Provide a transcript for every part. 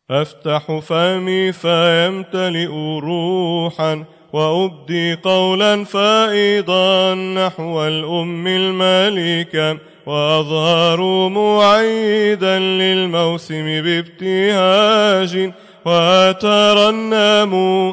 أفتح فمي فيمتلئ روحا، وأبدي قولا فائضا نحو الأم الملكة، وأظهر معيدا للموسم بابتهاج، وأترنم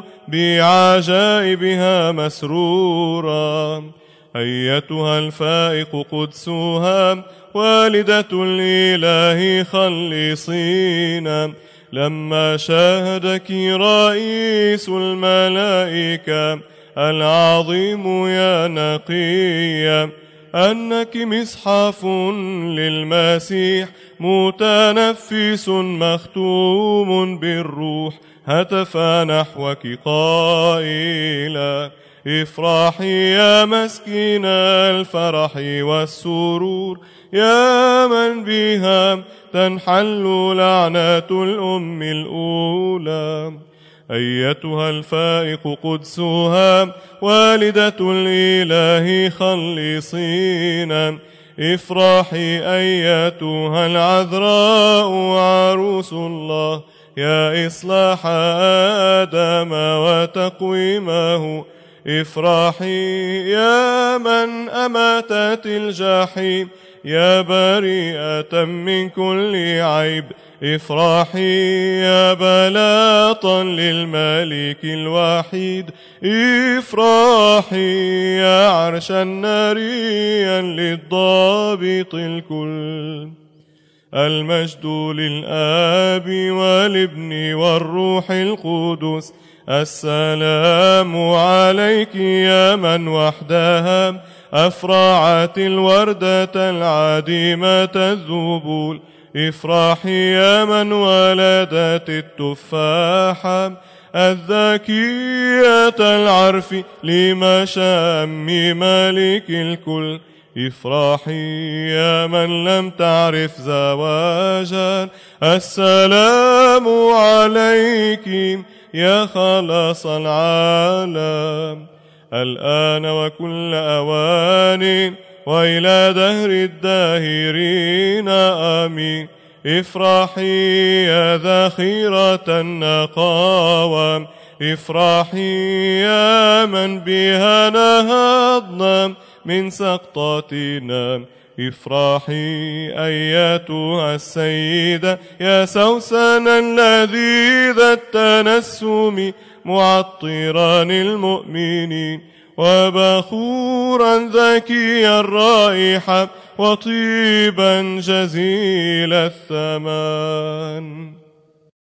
بعجائبها مسرورا. أيتها الفائق قدسها، والدة الإله خلصينا، لما شاهدك رئيس الملائكة العظيم يا نقية، أنك مصحف للمسيح متنفس مختوم بالروح، هتف نحوك قائلا: افرحي يا مسكين الفرح والسرور، يا من بها تنحل لعنة الأم الأولى. أيتها الفائق قدسها، والدة الإله خلصينا، افرحي أيتها العذراء عروس الله، يا إصلاح آدم وتقويمه، افرحي يا من أماتت الجحيم، يا بريئة من كل عيب، افرحي يا بلاطا للملك الوحيد، افرحي يا عرشا ناريا للضابط الكل. المجد للآب والابن والروح القدس، السلام عليك يا من وحدها أفرعت الوردة العديمة الذبول، افرحي يا من ولدت التفاحة الذكية العرف لمشام ملك الكل، افرحي يا من لم تعرف زواجا، السلام عليك يا خلاص العالم، الآن وكل أوان وإلى دهر الداهرين آمين. افرحي يا ذخيرة النقاوة، افرحي يا من بها نهضنا من سقطاتنا، افرحي أيتها السيدة يا سوسنا لذيذ التنسم، معطرا المؤمنين وبخورا ذكي الرائحة وطيبا جزيل الثمن.